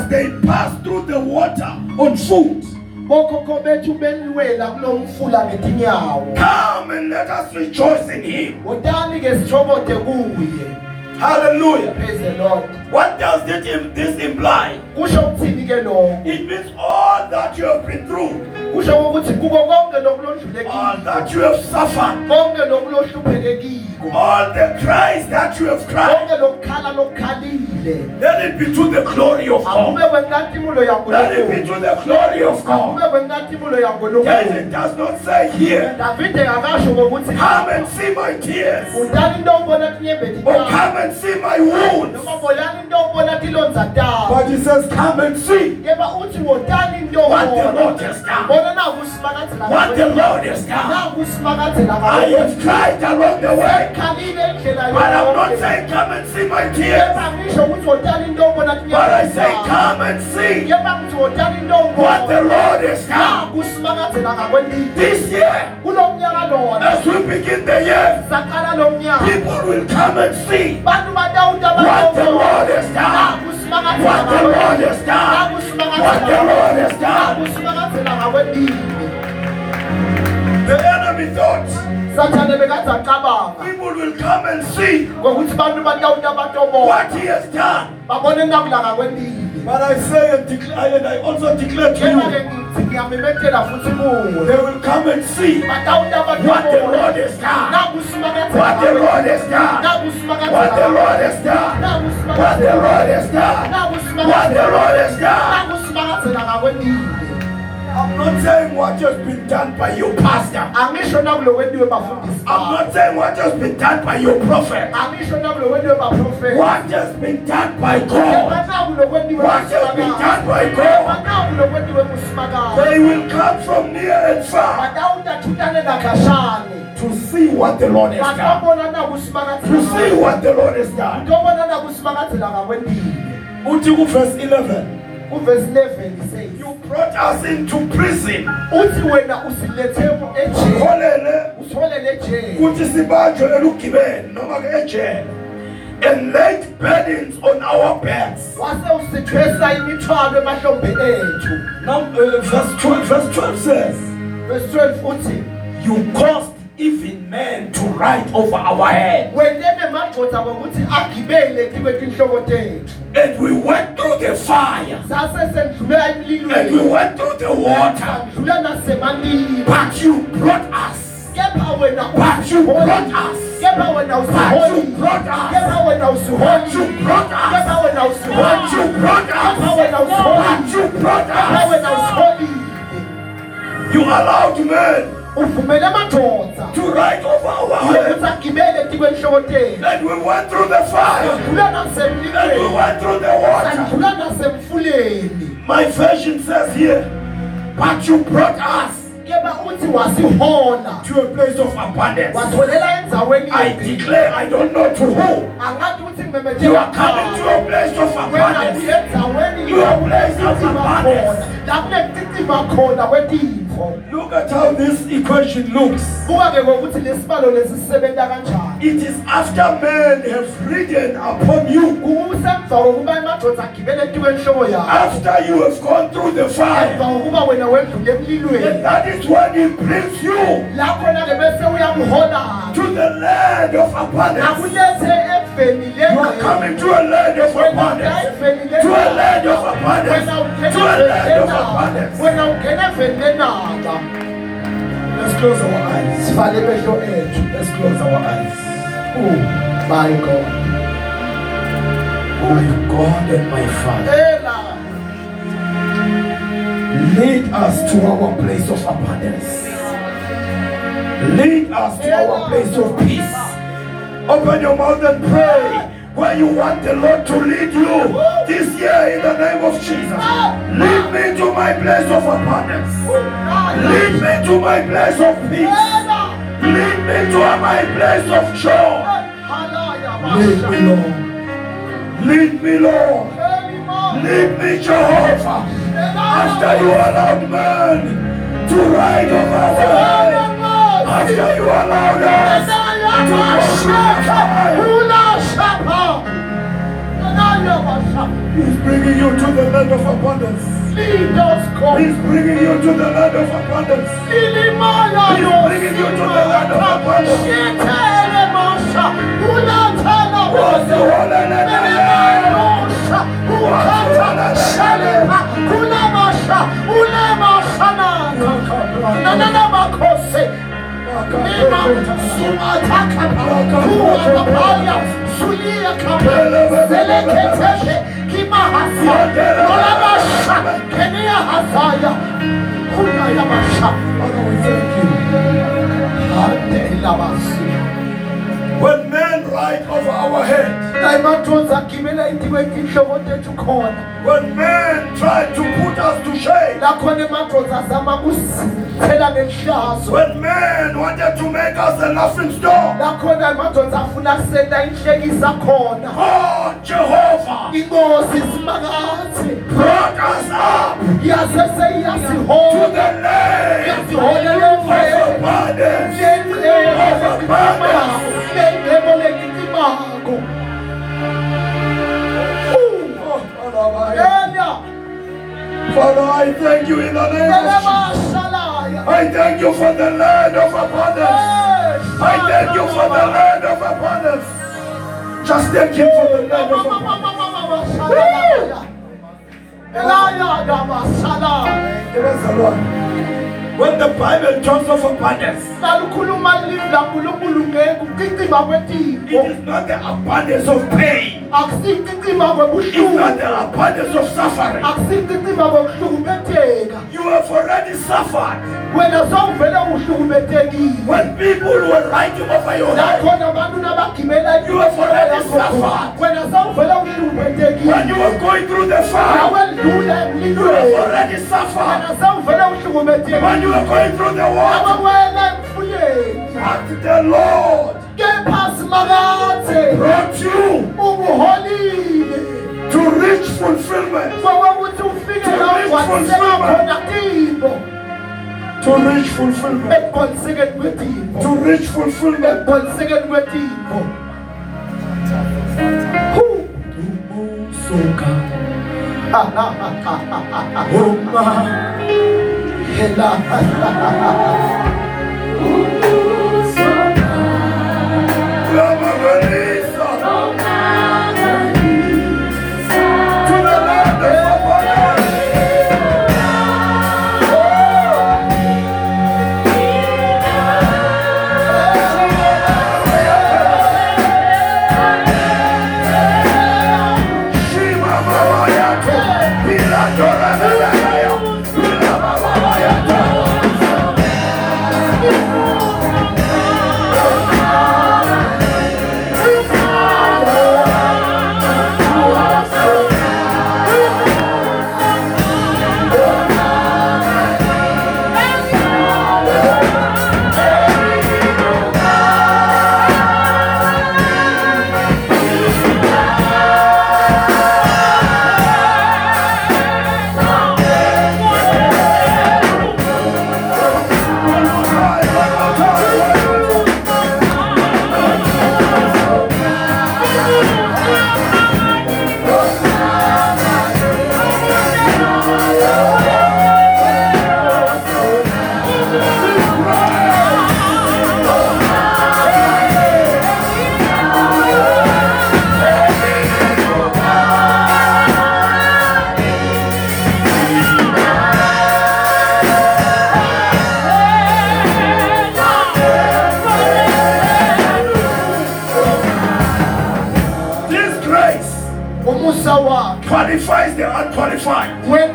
they passed through the water on foot. Come and let us rejoice in him. Hallelujah. Praise the Lord. What does this imply? It means all that you have been through, all that you have suffered, all the cries that you have cried, let it be to the glory of God. Let it be to the glory of God. David does not say here, come and see my tears, or come and see my wounds. But he says, come and see what the Lord has done. What the Lord has done. I have cried along the way, but I'm not saying come and see my tears, but I say come and see what the Lord has done. This year, as we begin the year, people will come and see what the Lord has done. What the Lord has done. What the Lord has done. The enemy thought people will come and see what he has done. But I say and declare, and I also declare to you, they will come and see what the Lord has done. What the Lord has done. What the Lord has done. What the Lord has done. What the Lord has done. I'm not saying what has been done by your pastor. I'm not saying what has been done by your prophet. What has been done by God. What has been done by God. They will come from near and far to see what the Lord has done. To see what the Lord has done. Verse 11. Verse 11 he says, you brought us into prison. And laid burdens on our backs. Now verse 12 says, verse 12, you caused even men to ride over our head. And we went through the fire. And we went through the water. But you brought us. But you brought us. But you brought us. But you brought us. But you brought us. But you brought us. You allowed men to ride over our heads. And we went through the fire. And we went through the water. My version says here, but you brought us to a place of abundance. I declare, I don't know to who. You are coming to a place of abundance. You are a place of abundance. Look at how this equation looks. It is after men have ridden upon you. After you have gone through the fire. And that is when he brings you to the land of abundance. You are coming to a land of abundance. To a land of abundance. To a land of abundance. Let's close our eyes. Let's close our eyes. Oh my God. My God and my Father. Lead us to our place of abundance. Lead us to our place of peace. Open your mouth and pray where you want the Lord to lead you this year in the name of Jesus. Lead me to my place of abundance. Lead me to my place of peace. Lead me to my place of joy. Lead me, Lord. Lead me, Lord. Lead me, Jehovah. After you allowed man to ride over our head. After you allowed us to go through the fire. He's bringing you to the land of abundance. Lead us, God. He's bringing you to the land of abundance. He's bringing you to the land of abundance. When men ride over our head, when men try to put us to shame, when men wanted to make us a laughing stock, God Jehovah brought us up to the land of abundance. Father, I thank you in the name of Jesus. I thank you for the land of abundance. I thank you for the land of abundance. Just thank him for the land of abundance. When the Bible talks of abundance, it is not the abundance of pain. It's not the abundance of suffering. You have already suffered. When people were writing over your life, you have already suffered. When you were going through the fire, you have already suffered. When you were going through the water, but the Lord brought you to reach fulfillment. To reach fulfillment. To reach fulfillment. Qualifies the unqualified.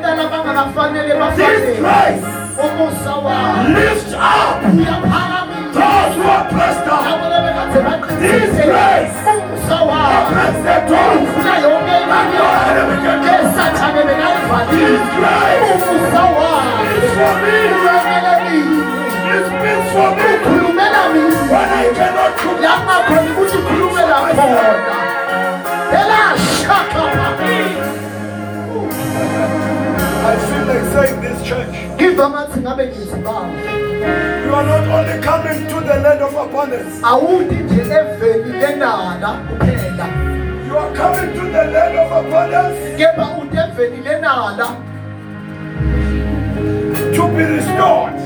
This Christ lifts up those who are pressed down. This grace opens the door that no enemy can close. This grace is for me. This means for me when I cannot I feel like saying this, church. You are not only coming to the land of abundance, you are are coming to the land of abundance to be restored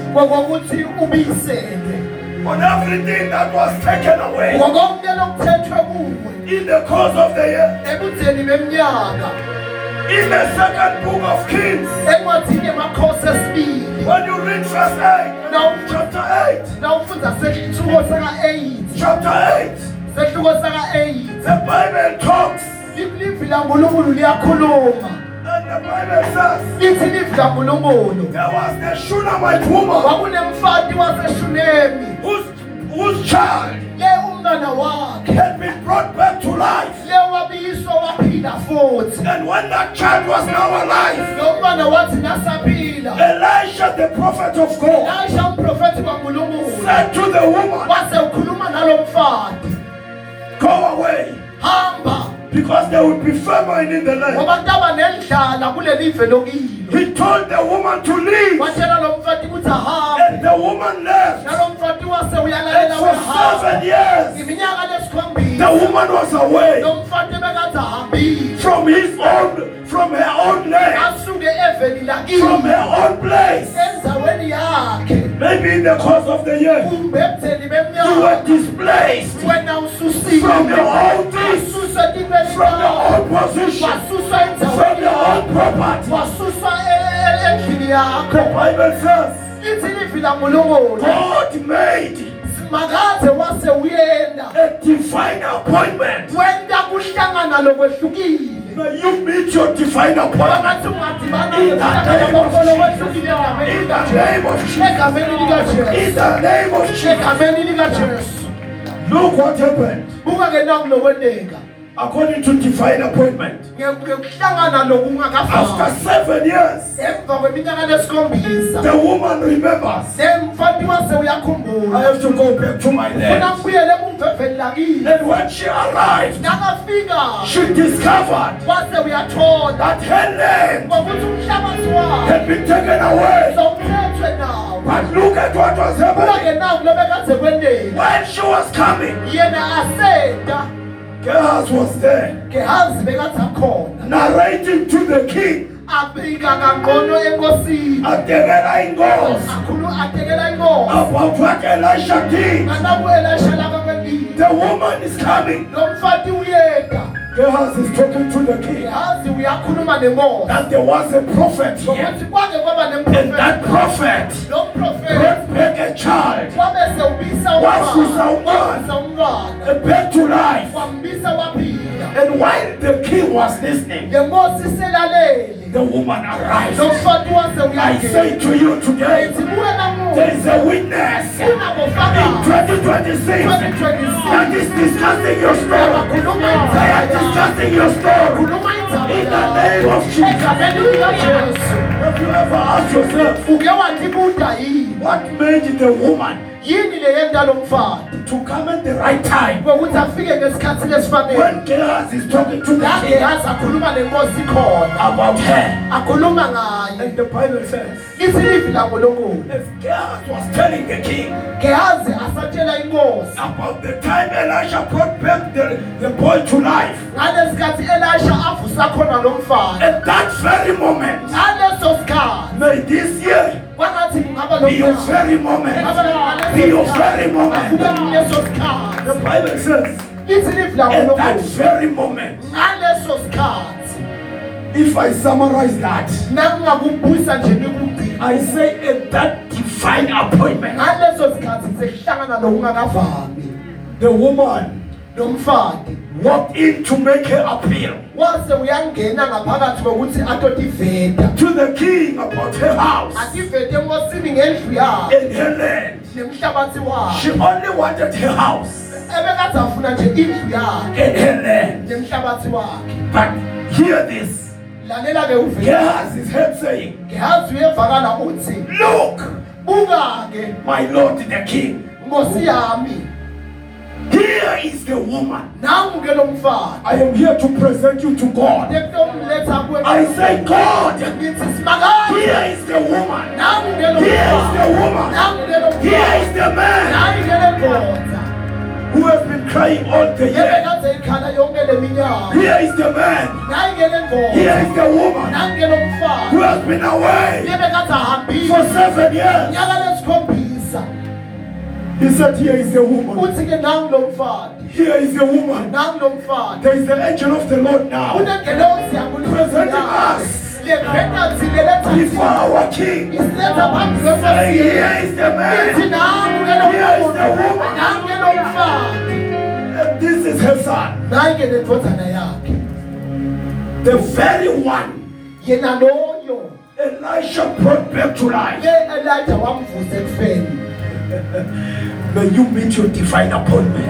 on everything that was taken away in the course of the year. In the second book of Kings, when you read verse 8, chapter 8, the Bible talks, and the Bible says, there was the Shunammite woman whose child had been brought back to life. And when that child was now alive, Elisha, the prophet of God, said to the woman, go away, because there would be famine in the land. He told the woman to leave, and the woman left. And for 7 years, the woman was away from her own land, from her own place. Maybe in the course of the year, you were displaced from your own place, from your own position, from your own property. The Bible says, God made a divine appointment. May you meet your divine appointment in the name of Jesus. In the name of Jesus. Look what happened. According to divine appointment, after 7 years, the woman remembers, I have to go back to my land. And when she arrived, she discovered that her land had been taken away. But look at what was happening. When she was coming, Gehazi was there, narrating to the king, about what Elisha did. The woman is coming. Gehazi is talking to the king that there was a prophet here, and that prophet brought back a child, back to life. And while the king was listening, the woman arrived. I say to you today, there is a witness in 2026 that is discussing your story. They are discussing your story in the name of Jesus. Have you ever asked yourself, what made the woman to come at the right time? When Gehazi is talking to the king about her, and the Bible says, if Gehazi was telling the king about the time Elisha brought back the boy to life, at that very moment, may this year be your very moment. Be your very moment. The Bible says, at that very moment, if I summarize that, I say at that divine appointment, the woman walked in to make her appeal to the king about her house and her land. She only wanted her house and her land. But hear this. Gehazi is heard saying, look, my lord the king, here is the woman. I am here to present you to God. I say, God, here is the woman. Here is the woman. Here is the man. who has been crying all the year. Here is the man. Here is the woman who has been away for 7 years. He said, here is the woman. Here is the woman. There is the angel of the Lord now presenting us before our king. Here is the man. Here is the woman. And this is her son. The very one Elisha brought back to life. May you meet your divine appointment.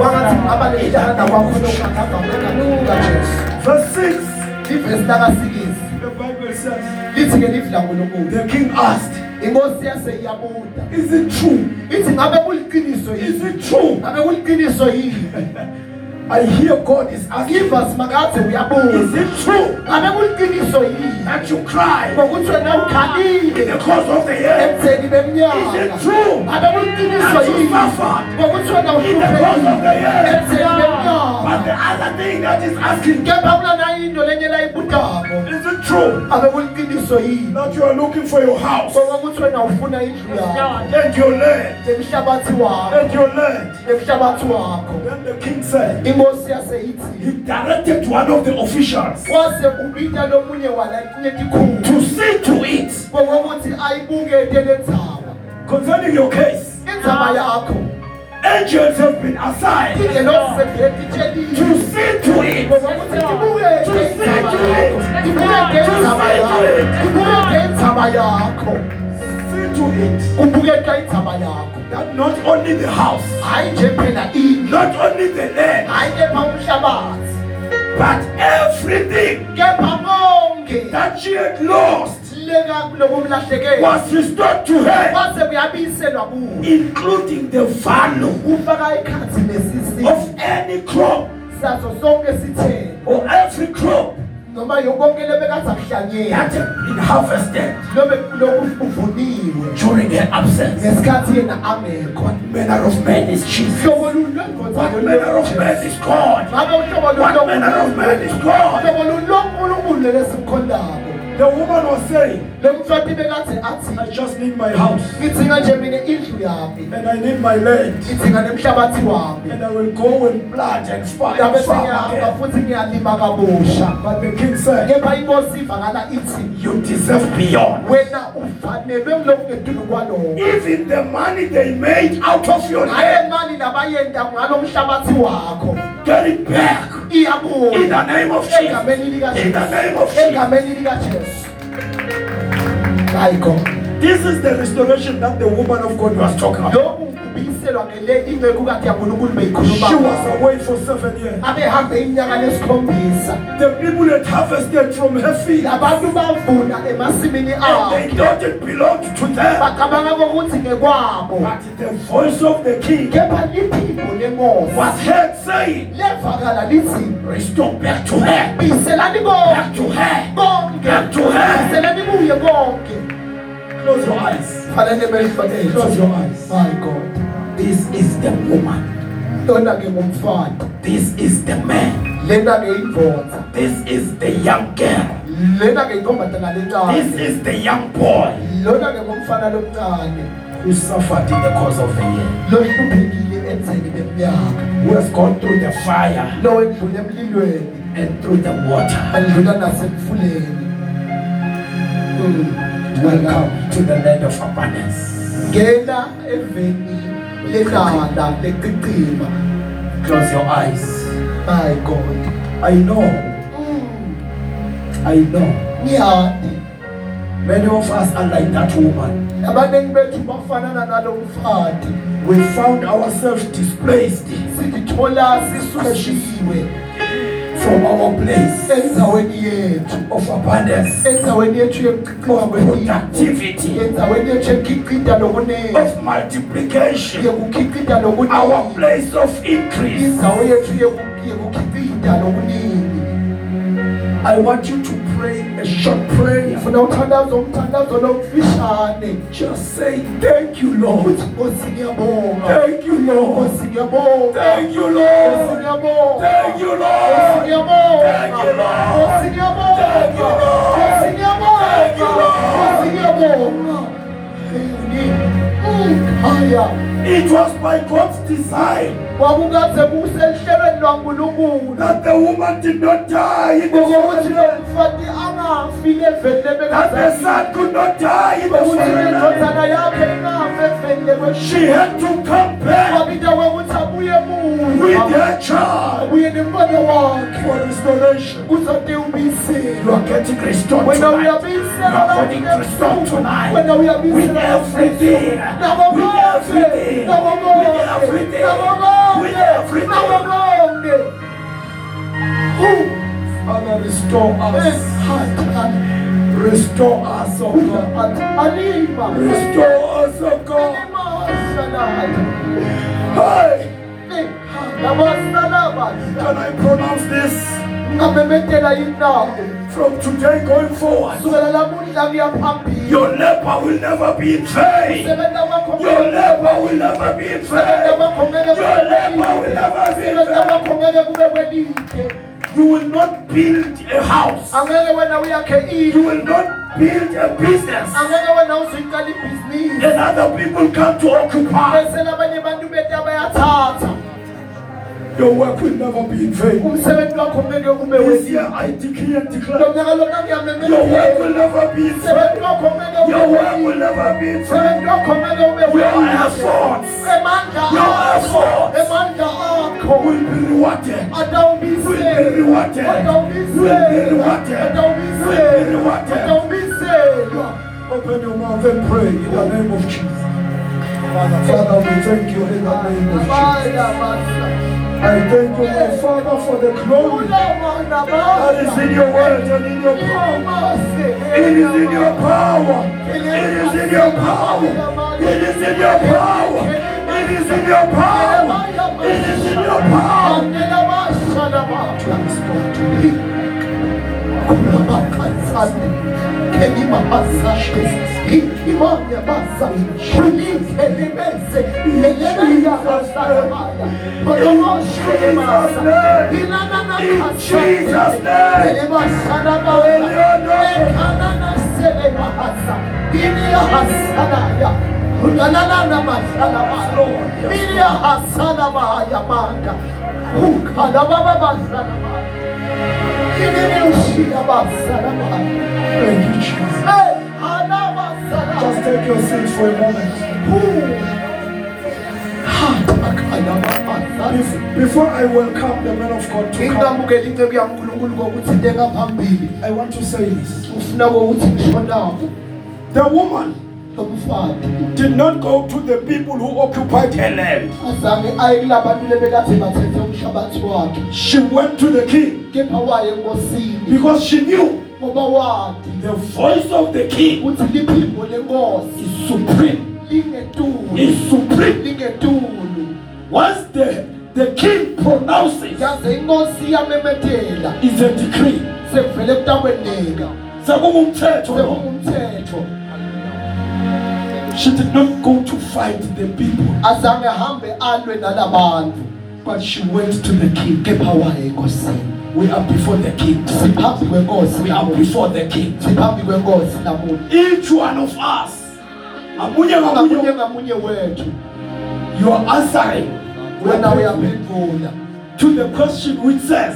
Verse 6. The Bible says, the king asked, is it true? Is it true? I hear God is asking, is it true that you cry in the course of the year? Is it true that you suffer in the course of the year? But the other thing that is asking, is it true that you are looking for your house and your land and your land? Then the king said, he directed one of the officials to see to it concerning your case. Angels have been assigned to see to it. That not only the house, not only the land, but everything that she had lost was restored to her, including the value of any crop or every crop that had been harvested during her absence. What manner of man is Jesus? What manner of man is God? What manner of man is God? The woman was saying, I just need my house, and I need my land, and I will go and plant and farm again. But the king said, you deserve beyond. Even the money they made out of your land, get it back in the name of Jesus. In the name of Jesus. This is the restoration that the woman of God was talking about. She was away for 7 years. The people that harvested from her field, and they thought it belonged to them. But the voice of the king was heard saying, restore back to her. Back to her. Back to her. Close your eyes. Close your eyes. My God. This is the woman. This is the man. This is the young girl. This is the young boy who suffered in the course of the year, who has gone through the fire and through the water. Welcome to the land of abundance. Close your eyes. My God. I know. Many of us are like that woman. We found ourselves displaced from our place of abundance, of productivity, of multiplication, our place of increase. I want you to pray a short prayer. Just say, thank you, Lord. Thank you, Lord. Thank you, Lord. Thank you, Lord. Thank you, Lord. Thank you, Lord. Thank you, Lord. It was by God's design that the woman did not die in the foreign, that the son could not die in the foreign. She had to come back with her child for restoration. You are getting restored tonight. You are getting restored tonight with everything. Father, restore us. Restore us, oh God. Restore us, oh God. Hey. Can I pronounce this? From today going forward, your labor will never be in vain. Your labor will never be in vain. Your labor will never be in vain. You will not build a house. You will not build a business and other people come to occupy. Your work will never be in vain. This year I decree and declare, your work will never be in vain. Your work will never be in vain. Your efforts will be rewarded. Will be rewarded. Will be rewarded. Open your mouth and pray in the name of Jesus. Father, we thank you in the name of Jesus. I thank you, my Father, for the glory that is in your word and in your power. It is in your power. It is in your power. It is in your power. It is in your power. It is in your power. Thank you, Jesus. Just take your seats for a moment. Before I welcome the man of God to come, I want to say this. The woman did not go to the people who occupied her land. She went to the king because she knew the voice of the king is supreme. Is supreme. Once the king pronounces, it's a decree. She did not go to fight the people, but she went to the king. We are before the king. We are before the king. Each one of us, you are answering to the question which says,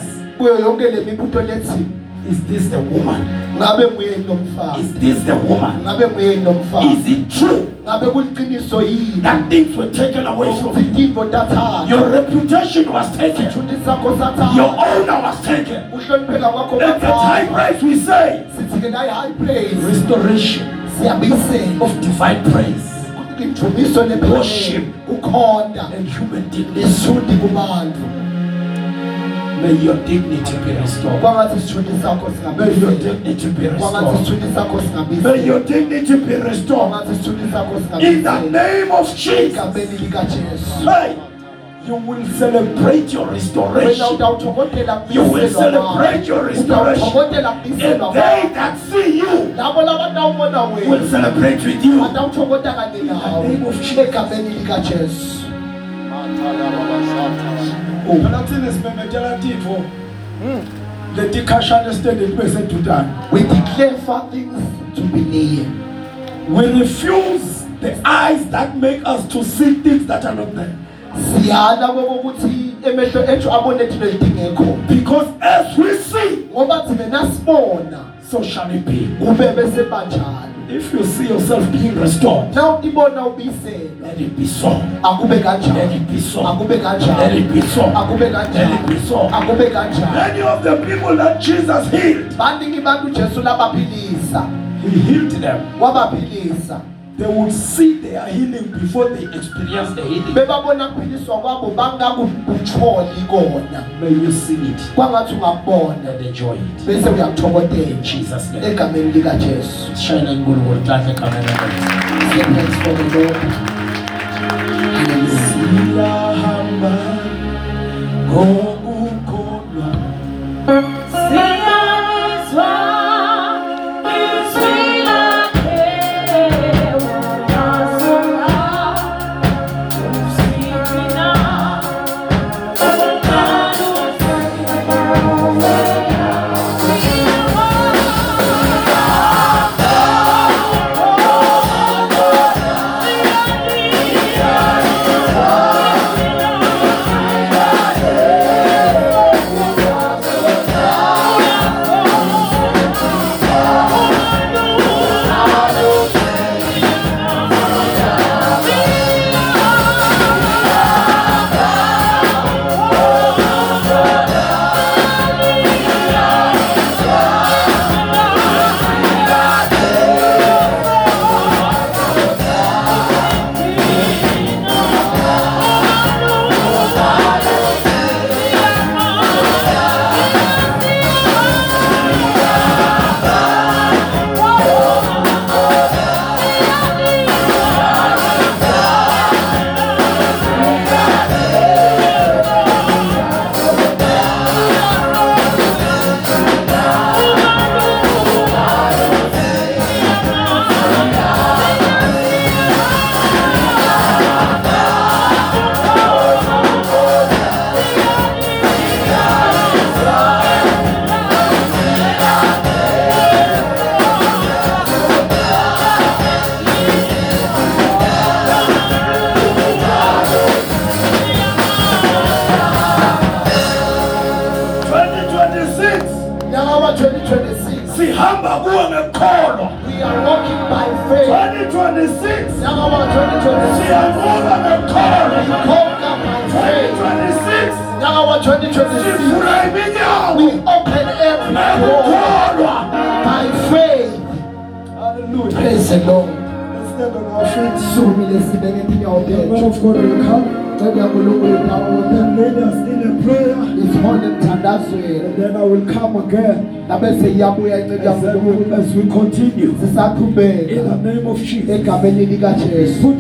is this the woman? Is this the woman? Is it true that things were taken away from you? Your reputation was taken. Your honor was taken. At the high price we say, restoration of divine praise, worship, and human dignity. May your dignity be restored. May your dignity be restored. May your dignity be restored. In the name of Jesus. Hey, You will celebrate your restoration. You will celebrate your restoration. And they that see you will celebrate with you. In the name of Jesus. We declare for things to be near. We refuse the eyes that make us to see things that are not there. Because as we see, so shall it be. If you see yourself being restored, let it be so. Let it be so. Let it be so. Let it be so. Many of the people that Jesus healed, he healed them. They will see their healing before they experience the healing. May you see it and enjoy it. In Jesus' name. Shining good word. Thanks for the Lord. We are walking by faith. 2026. We are more than a call. We conquer by faith. 2026. We open every door by faith. Hallelujah. Praise the Lord. Let's stand on our feet. The man of God will come and lead us in a prayer. And then I will come again as we continue. In the name of Jesus.